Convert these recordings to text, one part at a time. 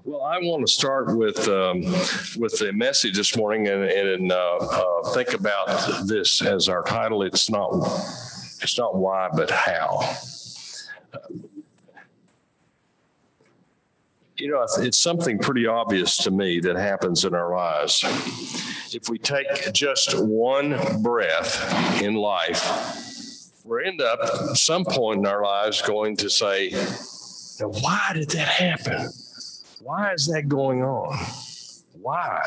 Well, I want to start with the message this morning and think about this as our title. It's not why, but how. You know, it's something pretty obvious to me that happens in our lives. If we take just one breath in life, we'll end up at some point in our lives going to say, now, why did that happen? Why is that going on? Why?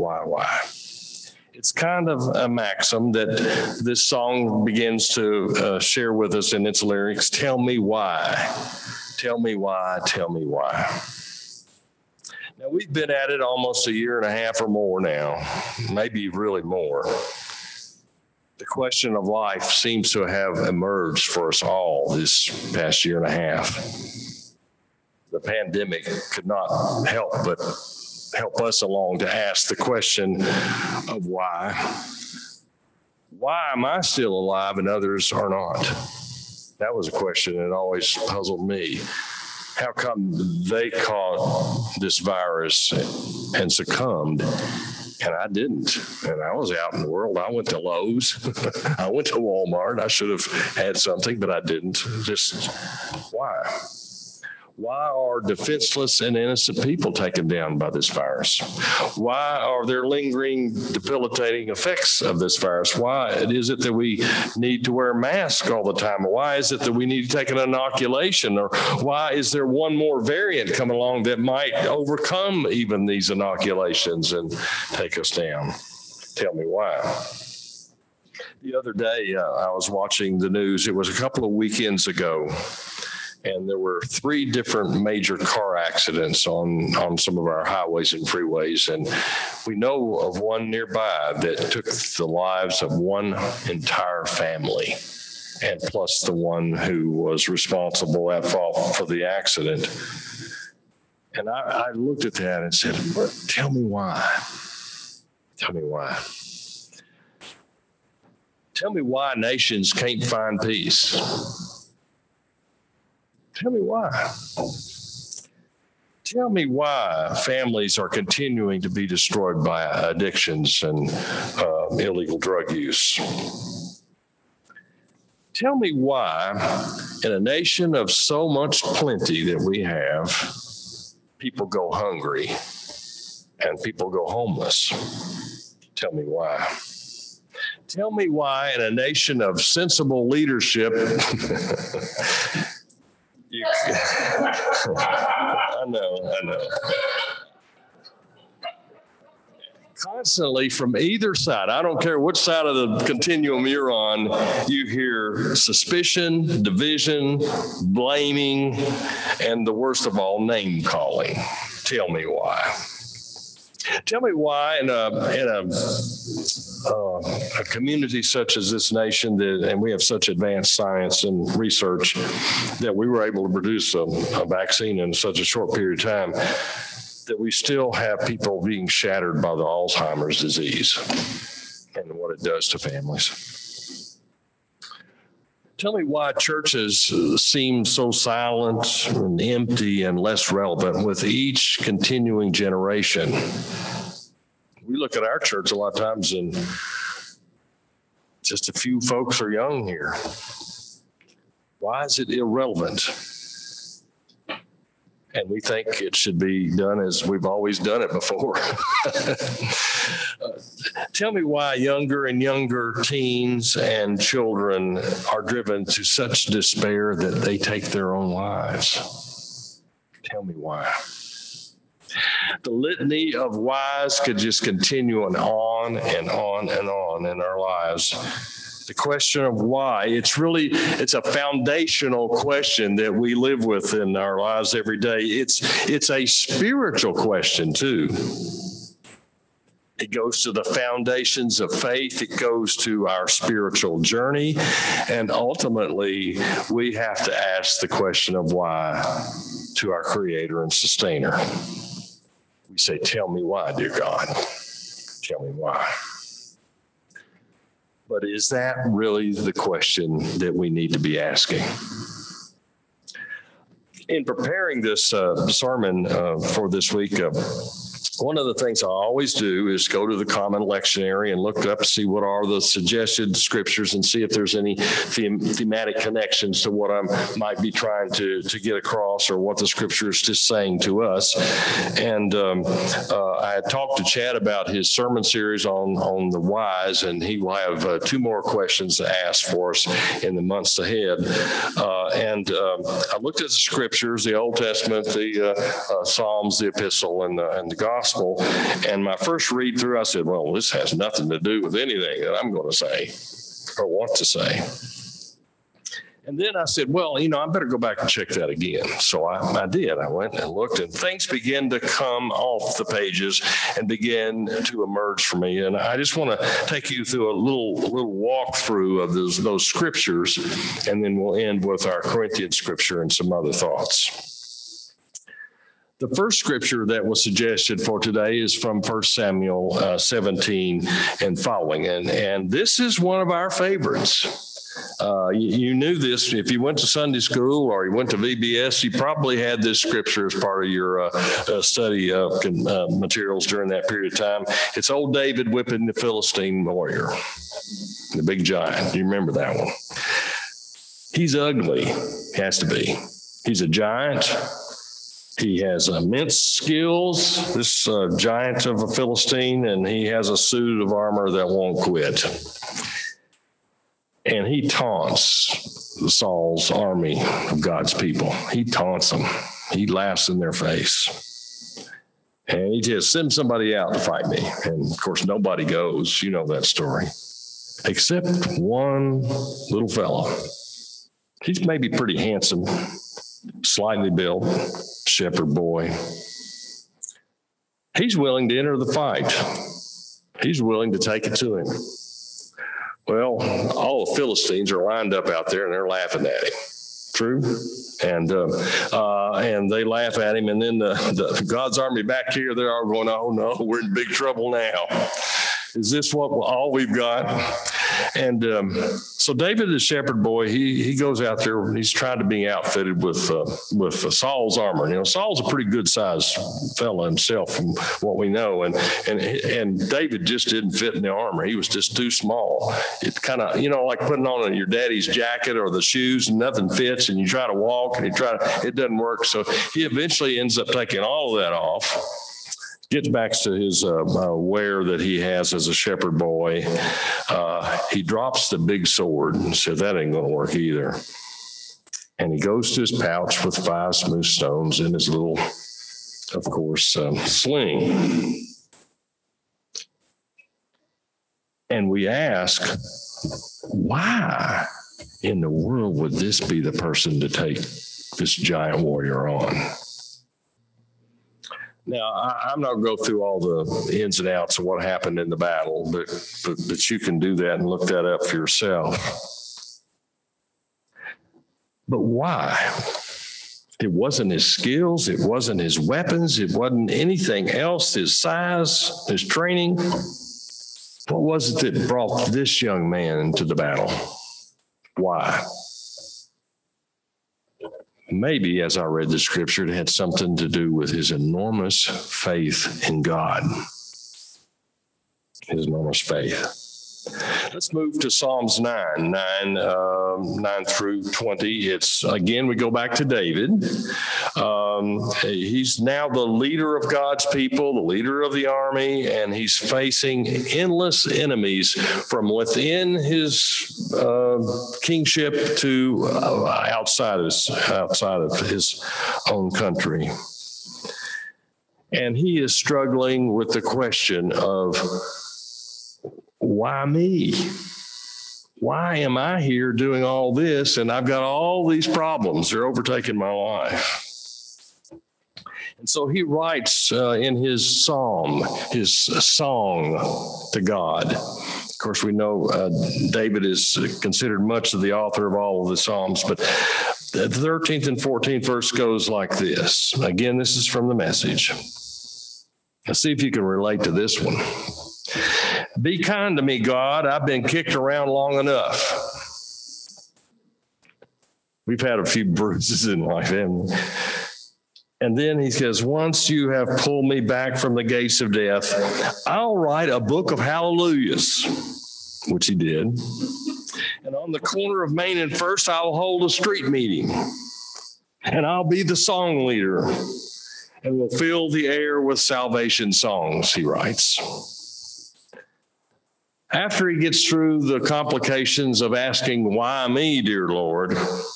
It's kind of a maxim that this song begins to share with us in its lyrics. Tell me why. Tell me why. Tell me why. Now, we've been at it almost a year and a half or more now, maybe really more. The question of life seems to have emerged for us all this past year and a half. The pandemic could not help but help us along to ask the question of why. Why am I still alive and others are not? That was a question that always puzzled me. How come they caught this virus and succumbed and I didn't? And I was out in the world. I went to Lowe's. I went to Walmart. I should have had something, but I didn't. Just why? Why are defenseless and innocent people taken down by this virus? Why are there lingering, debilitating effects of this virus? Why is it that we need to wear masks all the time? Why is it that we need to take an inoculation? Or why is there one more variant coming along that might overcome even these inoculations and take us down? Tell me why. The other day, I was watching the news. It was a couple of weekends ago. And there were 3 different major car accidents on some of our highways and freeways. And we know of one nearby that took the lives of one entire family, and plus the one who was responsible at fault for the accident. And I looked at that and said, tell me why. Tell me why. Tell me why nations can't find peace. Tell me why. Tell me why families are continuing to be destroyed by addictions and illegal drug use. Tell me why, in a nation of so much plenty that we have, people go hungry and people go homeless. Tell me why. Tell me why, in a nation of sensible leadership, I know. Constantly from either side, I don't care which side of the continuum you're on, you hear suspicion, division, blaming, and the worst of all, name calling. Tell me why. Tell me why in a community such as this nation, and we have such advanced science and research that we were able to produce a vaccine in such a short period of time, that we still have people being shattered by the Alzheimer's disease and what it does to families. Tell me why churches seem so silent and empty and less relevant with each continuing generation. We look at our church a lot of times and just a few folks are young here. Why is it irrelevant? And we think it should be done as we've always done it before. Tell me why younger and younger teens and children are driven to such despair that they take their own lives. Tell me why. The litany of whys could just continue on and on and on in our lives. The question of why, it's a foundational question that we live with in our lives every day. It's a spiritual question too. It goes to the foundations of faith. It goes to our spiritual journey. And ultimately, we have to ask the question of why to our Creator and Sustainer. We say, tell me why, dear God. Tell me why. But is that really the question that we need to be asking? In preparing this sermon for this week, one of the things I always do is go to the Common Lectionary and look up, see what are the suggested scriptures and see if there's any thematic connections to what I might be trying to get across or what the scripture is just saying to us. And I had talked to Chad about his sermon series on the whys, and he will have 2 more questions to ask for us in the months ahead. I looked at the scriptures, the Old Testament, the Psalms, the Epistle, and the Gospel. And my first read through, I said, well, this has nothing to do with anything that I'm going to say or want to say. And then I said, well, I better go back and check that again. So I did. I went and looked, and things began to come off the pages and began to emerge for me. And I just want to take you through a little walkthrough of those scriptures, and then we'll end with our Corinthian scripture and some other thoughts. The first scripture that was suggested for today is from 1 Samuel 17 and following. And this is one of our favorites. You knew this. If you went to Sunday school or you went to VBS, you probably had this scripture as part of your study materials during that period of time. It's old David whipping the Philistine warrior, the big giant. Do you remember that one? He's ugly, has to be. He's a giant. He has immense skills, this giant of a Philistine, and he has a suit of armor that won't quit. And he taunts Saul's army of God's people. He taunts them. He laughs in their face. And he just sends somebody out to fight me. And, of course, nobody goes. You know that story. Except one little fellow. He's maybe pretty handsome, slightly built, shepherd boy. He's willing to enter the fight. He's willing to take it to him. Well, all the Philistines are lined up out there and they're laughing at him. True? And they laugh at him, and then the God's army back here, they're all going, oh no, we're in big trouble now. Is this all we've got? And so David, the shepherd boy, he goes out there and he's trying to be outfitted with Saul's armor. Saul's a pretty good sized fella himself, from what we know, and David just didn't fit in the armor. He was just too small. It kind of like putting on your daddy's jacket or the shoes and nothing fits, and you try to walk and it doesn't work. So he eventually ends up taking all of that off. Gets back to his wear that he has as a shepherd boy. He drops the big sword and says, that ain't going to work either. And he goes to his pouch with 5 smooth stones in his little, of course, sling. And we ask, why in the world would this be the person to take this giant warrior on? Now, I'm not going to go through all the ins and outs of what happened in the battle, but you can do that and look that up for yourself. But why? It wasn't his skills. It wasn't his weapons. It wasn't anything else, his size, his training. What was it that brought this young man into the battle? Why? Maybe, as I read the scripture, it had something to do with his enormous faith in God. His enormous faith. Let's move to Psalms 9 through 20. It's, again, we go back to David. He's now the leader of God's people, the leader of the army, and he's facing endless enemies from within his kingship to outside of his own country. And he is struggling with the question of, why me? Why am I here doing all this? And I've got all these problems. They're overtaking my life. And so he writes in his psalm, his song to God. Of course, we know David is considered much of the author of all of the Psalms, but the 13th and 14th verse goes like this. Again, this is from the Message. Let's see if you can relate to this one. Be kind to me, God. I've been kicked around long enough. We've had a few bruises in life, haven't we? And then he says, once you have pulled me back from the gates of death, I'll write a book of hallelujahs, which he did. And on the corner of Main and First, I'll hold a street meeting. And I'll be the song leader. And we'll fill the air with salvation songs, he writes. After he gets through the complications of asking, why me, dear Lord?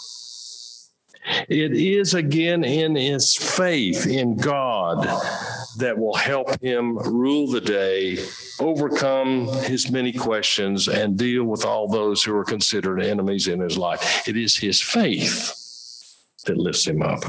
It is again in his faith in God that will help him rule the day, overcome his many questions, and deal with all those who are considered enemies in his life. It is his faith that lifts him up.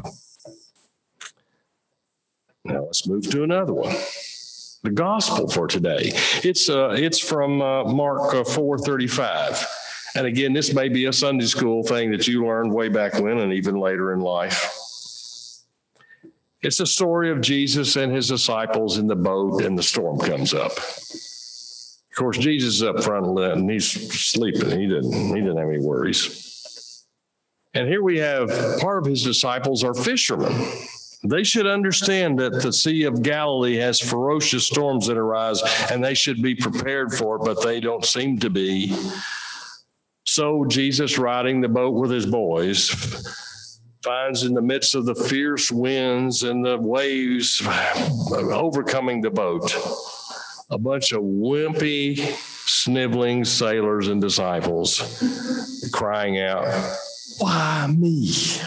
Now let's move to another one. The gospel for today. It's from Mark 4:35. And again, this may be a Sunday school thing that you learned way back when and even later in life. It's a story of Jesus and his disciples in the boat, and the storm comes up. Of course, Jesus is up front and he's sleeping. He didn't have any worries. And here we have part of his disciples are fishermen. They should understand that the Sea of Galilee has ferocious storms that arise, and they should be prepared for it, but they don't seem to be. So Jesus, riding the boat with his boys, finds in the midst of the fierce winds and the waves overcoming the boat, a bunch of wimpy, sniveling sailors and disciples crying out, why me?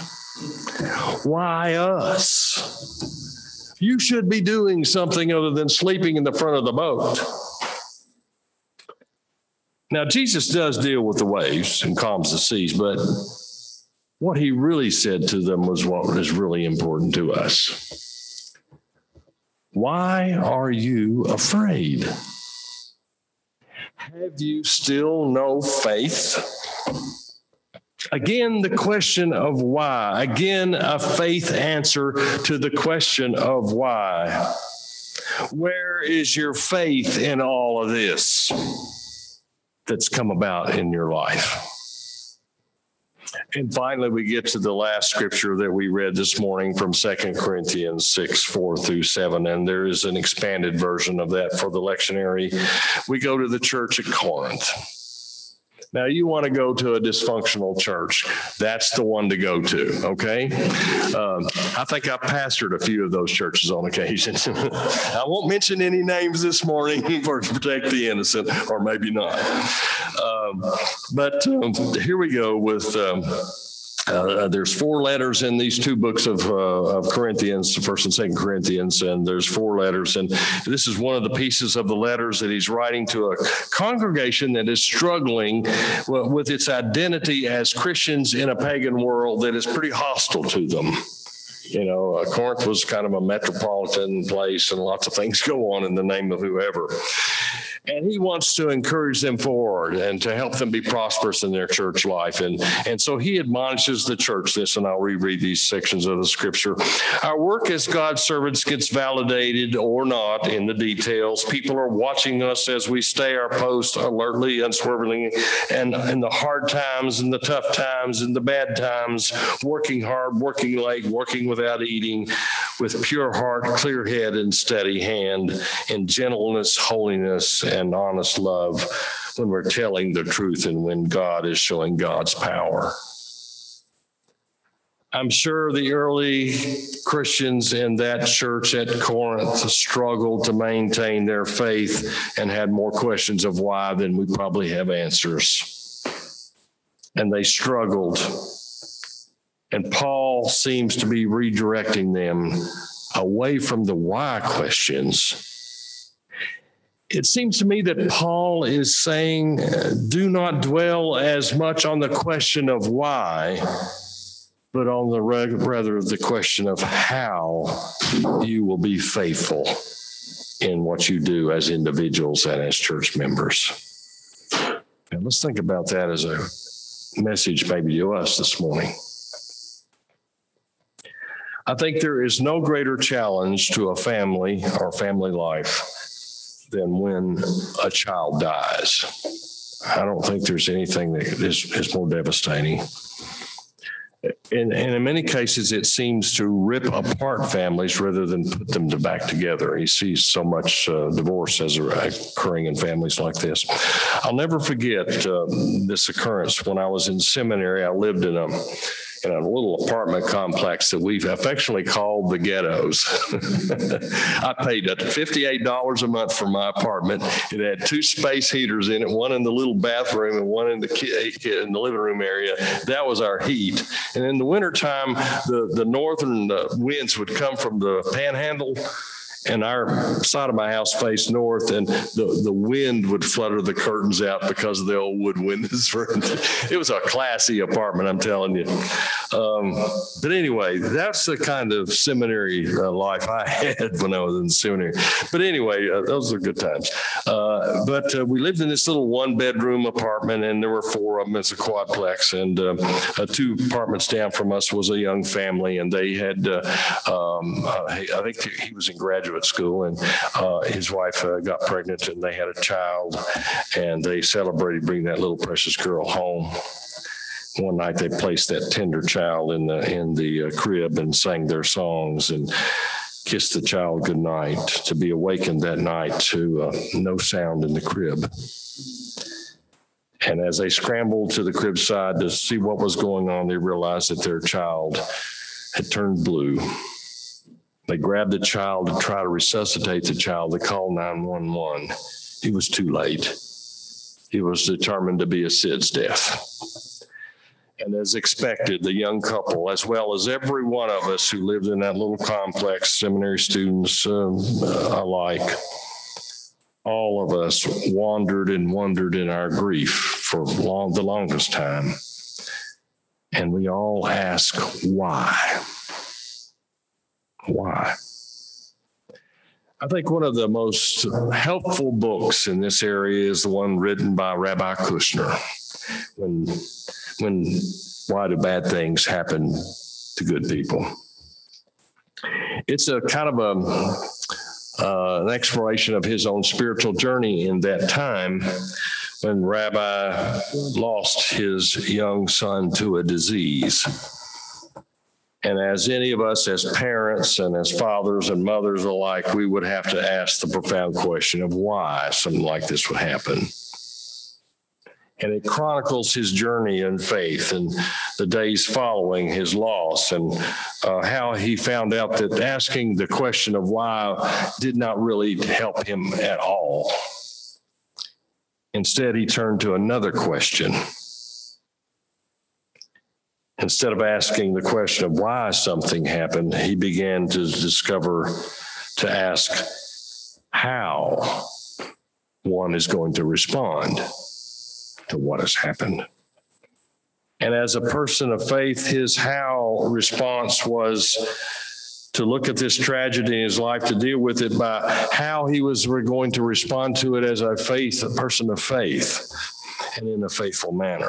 Why us? You should be doing something other than sleeping in the front of the boat. Now, Jesus does deal with the waves and calms the seas, but what he really said to them was what is really important to us. Why are you afraid? Have you still no faith? Again, the question of why. Again, a faith answer to the question of why. Where is your faith in all of this that's come about in your life? And finally, we get to the last scripture that we read this morning from 2 Corinthians 6:4-7, and there is an expanded version of that for the lectionary. We go to the church at Corinth. Now, you want to go to a dysfunctional church, that's the one to go to, okay? I think I pastored a few of those churches on occasion. I won't mention any names this morning to protect the innocent, or maybe not. But here we go with... there's 4 letters in these 2 books of Corinthians, 1 and 2 Corinthians, and there's 4 letters. And this is one of the pieces of the letters that he's writing to a congregation that is struggling with its identity as Christians in a pagan world that is pretty hostile to them. You know, Corinth was kind of a metropolitan place, and lots of things go on in the name of whoever. And he wants to encourage them forward and to help them be prosperous in their church life. And so he admonishes the church this, and I'll reread these sections of the scripture. Our work as God's servants gets validated or not in the details. People are watching us as we stay our post alertly, unswervingly, and in the hard times and the tough times and the bad times, working hard, working late, working without eating, with pure heart, clear head, and steady hand, in gentleness, holiness, and honest love, when we're telling the truth and when God is showing God's power. I'm sure the early Christians in that church at Corinth struggled to maintain their faith and had more questions of why than we probably have answers. And they struggled. And Paul seems to be redirecting them away from the why questions. It seems to me that Paul is saying, do not dwell as much on the question of why, but on rather the question of how you will be faithful in what you do as individuals and as church members. And let's think about that as a message maybe to us this morning. I think there is no greater challenge to a family or family life than when a child dies. I don't think there's anything that is more devastating. And in many cases, it seems to rip apart families rather than put them back together. He sees so much divorce as occurring in families like this. I'll never forget this occurrence. When I was in seminary, I lived in a little apartment complex that we've affectionately called the ghettos. I paid $58 a month for my apartment. It had 2 space heaters in it, one in the little bathroom and one in the living room area. That was our heat. And in the wintertime, the northern winds would come from the panhandle, and our side of my house faced north, and the wind would flutter the curtains out because of the old wood windows. It was a classy apartment, I'm telling you. But anyway, that's the kind of seminary life I had when I was in seminary. But anyway, those are good times. But we lived in this little 1-bedroom apartment, and there were 4 of them. It's a quadplex, and 2 apartments down from us was a young family, and they had, I think he was in graduate school, and his wife got pregnant, and they had a child, and they celebrated bringing that little precious girl home. One night they placed that tender child in the crib and sang their songs and kissed the child goodnight, to be awakened that night to no sound in the crib. And as they scrambled to the crib side to see what was going on, they realized that their child had turned blue. They grabbed the child to try to resuscitate the child. They called 911. It was too late. It was determined to be a SIDS death. And as expected, the young couple, as well as every one of us who lived in that little complex, seminary students alike, all of us wandered and wondered in our grief for the longest time. And we all ask, why? Why? I think one of the most helpful books in this area is the one written by Rabbi Kushner, when why do bad things happen to good people? It's a kind of an exploration of his own spiritual journey in that time when Rabbi lost his young son to a disease. And as any of us as parents and as fathers and mothers alike, we would have to ask the profound question of why something like this would happen. And it chronicles his journey in faith and the days following his loss, and how he found out that asking the question of why did not really help him at all. Instead, he turned to another question. Instead of asking the question of why something happened, he began to ask how one is going to respond to what has happened. And as a person of faith, his how response was to look at this tragedy in his life, to deal with it by how he was going to respond to it as a person of faith, and in a faithful manner.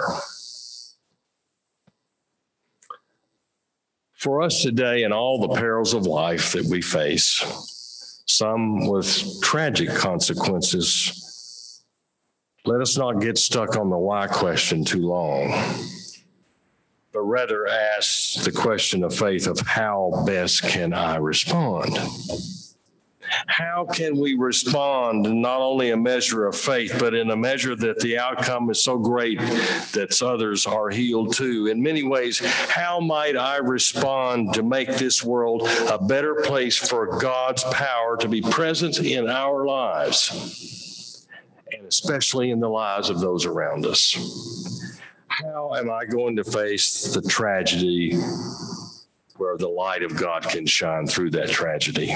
For us today, in all the perils of life that we face, some with tragic consequences, let us not get stuck on the why question too long, but rather ask the question of faith of how best can I respond? How can we respond in not only a measure of faith, but in a measure that the outcome is so great that others are healed too? In many ways, how might I respond to make this world a better place for God's power to be present in our lives, and especially in the lives of those around us? How am I going to face the tragedy where the light of God can shine through that tragedy?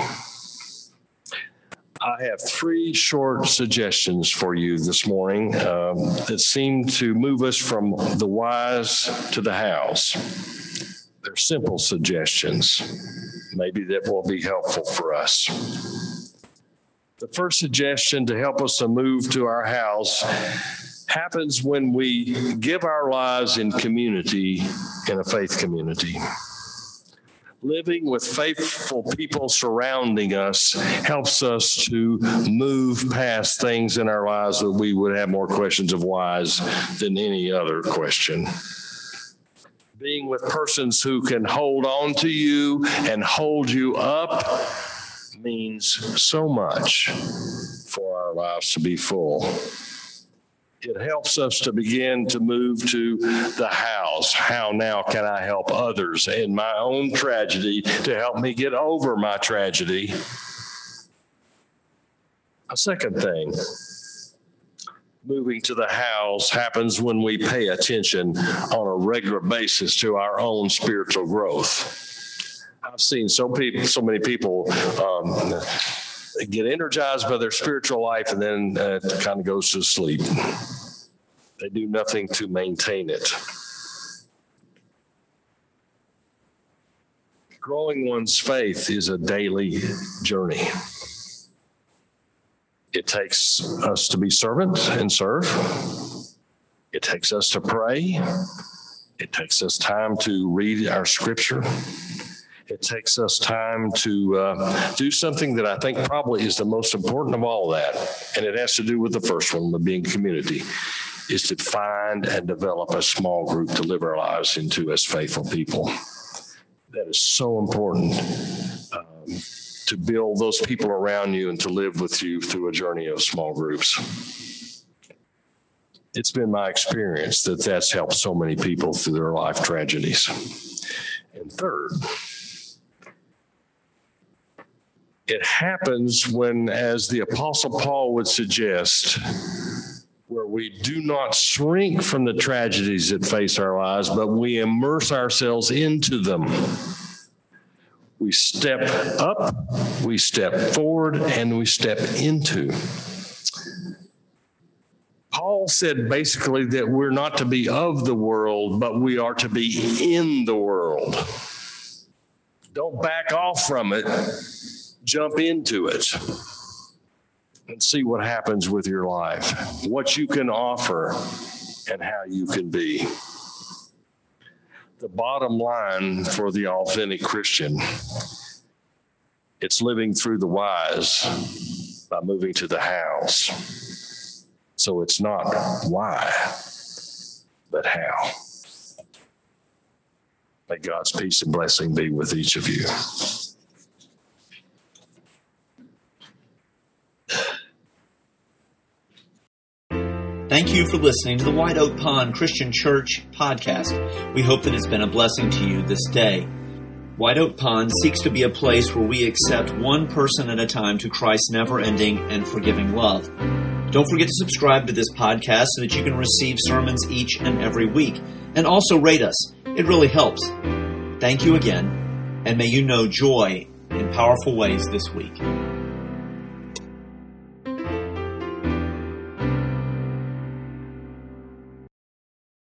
I have 3 short suggestions for you this morning that seem to move us from the whys to the hows. They're simple suggestions, maybe that will be helpful for us. The first suggestion to help us to move to our house happens when we give our lives in community, in a faith community. Living with faithful people surrounding us helps us to move past things in our lives that we would have more questions of whys than any other question. Being with persons who can hold on to you and hold you up means so much for our lives to be full. It helps us to begin to move to the hows. How now can I help others in my own tragedy to help me get over my tragedy? A second thing, moving to the hows happens when we pay attention on a regular basis to our own spiritual growth. I've seen so many people get energized by their spiritual life and then it kind of goes to sleep. They do nothing to maintain it. Growing one's faith is a daily journey. It takes us to be servants and serve. It takes us to pray. It takes us time to read our scripture. It takes us time to do something that I think probably is the most important of all that, and it has to do with the first one, with being community, is to find and develop a small group to live our lives into as faithful people. That is so important. To build those people around you and to live with you through a journey of small groups. It's been my experience that that's helped so many people through their life tragedies. And third, it happens when, as the Apostle Paul would suggest, where we do not shrink from the tragedies that face our lives, but we immerse ourselves into them. We step up, we step forward, and we step into. Paul said basically that we're not to be of the world, but we are to be in the world. Don't back off from it. Jump into it and see what happens with your life, what you can offer, and how you can be. The bottom line for the authentic Christian, it's living through the whys by moving to the hows. So it's not why, but how. May God's peace and blessing be with each of you. Thank you for listening to the White Oak Pond Christian Church podcast. We hope that it's been a blessing to you this day. White Oak Pond seeks to be a place where we accept one person at a time to Christ's never-ending and forgiving love. Don't forget to subscribe to this podcast so that you can receive sermons each and every week. And also rate us. It really helps. Thank you again, and may you know joy in powerful ways this week.